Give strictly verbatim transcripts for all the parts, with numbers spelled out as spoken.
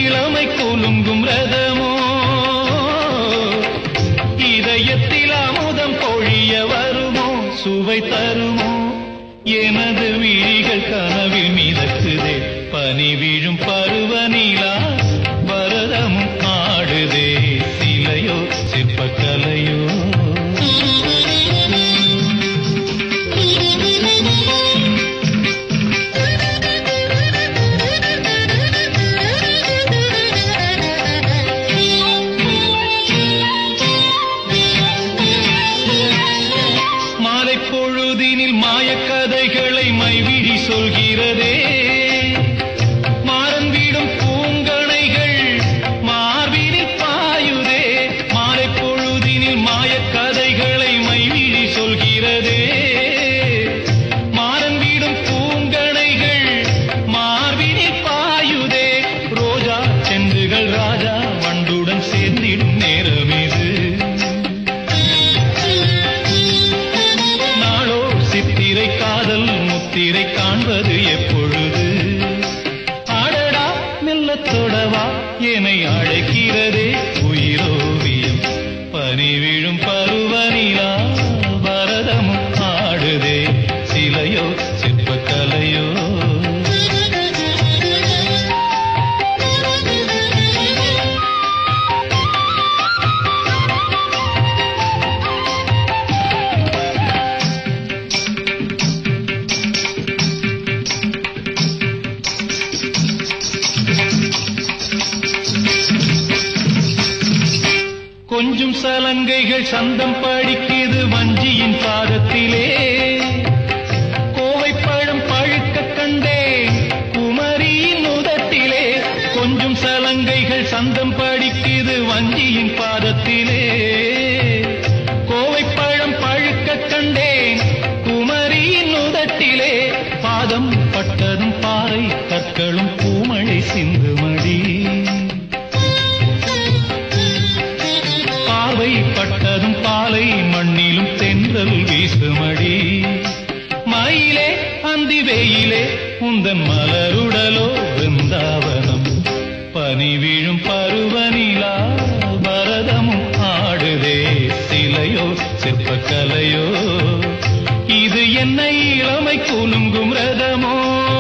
இளமை குலுங்கும் ரதமோ இதயத்தில் அமுதம் பொழிய வருமோ சுவை தருமோ எனது விழிகள் கனவில் மிதக்குதே பனி வீழும் பருவநிலா பரதமும் ஆடுதே சிலையோ சிற்பக்கலையோ பொழுதினில் மாயக்கதைகளை மைவிழி சொல்கிறதே மாறன் வீடும் பூங்கணைகள் மார்பினில் பாயுதே மாலை பொழுதினில் மாயக்கதைகளை மைவிழி சொல்கிறதே மாறன் வீடும் பூங்கணைகள் மார்பினில் பாயுதே ரோஜா செண்டுகள் ராஜா வண்டுடன் சேர்ந்திடும் நேரம் இது சித்திரை காதல் முத்திரை காண்பது எப்பொழுது ஆடடா மெல்ல தொடவா என்னை அழைக்கிறதே உயிரோவியம் பனி விழும் பருவநிலா பரதமும் ஆடுதே சிலையோ சிற்பக்கலையோ கொஞ்சம் சலங்கைகள் சந்தம் படிக்குது வஞ்சியின் பாதத்திலே கோவை பழம் பழுக்க கண்டே குமரியின் உதட்டிலே கொஞ்சம் சலங்கைகள் சந்தம் படிக்குது வஞ்சியின் பாதத்திலே கோவை பழம் பழுக்க கண்டேன் குமரியின் உதட்டிலே பாதம் பட்டதும் பாறை கற்களும் பூமழை சிந்துமடி பட்டதும் பாலை மண்ணிலும் தென்றல் வீசுமடி மயிலே அந்தி வெயிலே உந்தன் மலருடலோ விருந்தாவனம் பனி வீழும் பருவநிலா பரதமும் ஆடுதே சிலையோ சிற்பக்கலையோ இது என்னை இளமை குலுங்கும் ரதமோ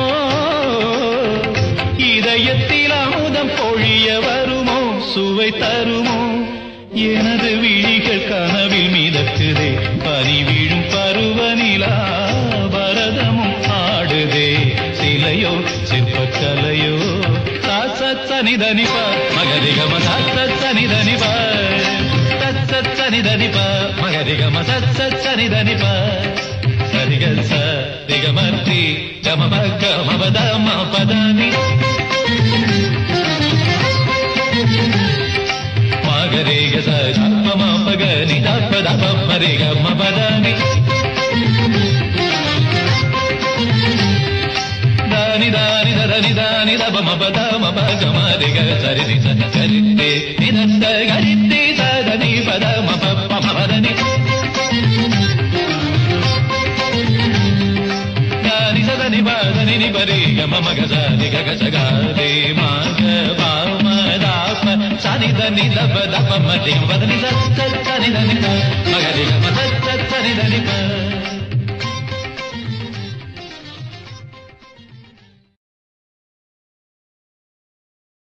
இதயத்தில் அமுதம் பொழிய வருமோ சுவை தருமோ எனது விழிகள் கனவில் மிதக்குதே பனி வீழும் பருவநிலா பரதமும் ஆடுதே சிலையோ சிற்பக்கலையோ சனிதனிப மகரிகம சனிதனிப சனிதனிப மகரிகம சனிதனிப சரிக சரிகமர்த்தி கம கமபதம பதனி மகரேக சம பகனி தப்பத மரிக மபதனி தானி தானி தனி தானி தப மபத மபக மரிக சரிதி சரித்தே நிதந்த கரித்தே சதனி பத மப மபதனி தானி சதனி பதனி நி பரிக மமக சதி கக சகாதே மாக பாம தாப சனிதனி தப தப மதி வதனி சத்த சனிதனி மகரிக மத சனிதனி